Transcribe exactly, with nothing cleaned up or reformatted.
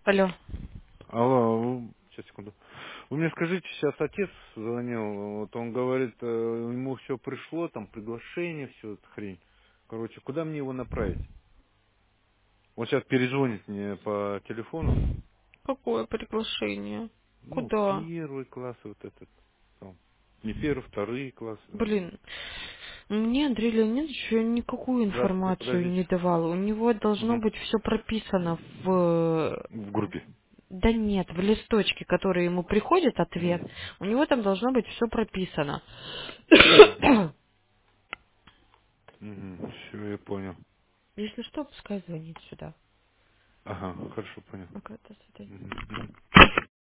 Алло. Алло, вы- сейчас, секунду. Вы мне скажите, сейчас отец звонил, вот он говорит, э, ему все пришло, там приглашение, все это хрень. Короче, куда мне его направить? Он сейчас перезвонит мне по телефону. Какое приглашение? Ну, Куда? первый класс вот этот. Там. Не первый, вторые классы. Блин, мне Андрей Леонидович никакую Здравствуйте, информацию подождите. не давал. У него должно Мгм. быть все прописано в... В группе. Да нет, в листочке, который ему приходит ответ, у него там должно быть все прописано. Угу. Угу. Все, я понял. Если что, пускай звонит сюда. Ага, хорошо, понял. Пока, до свидания. Мгм. Мгм.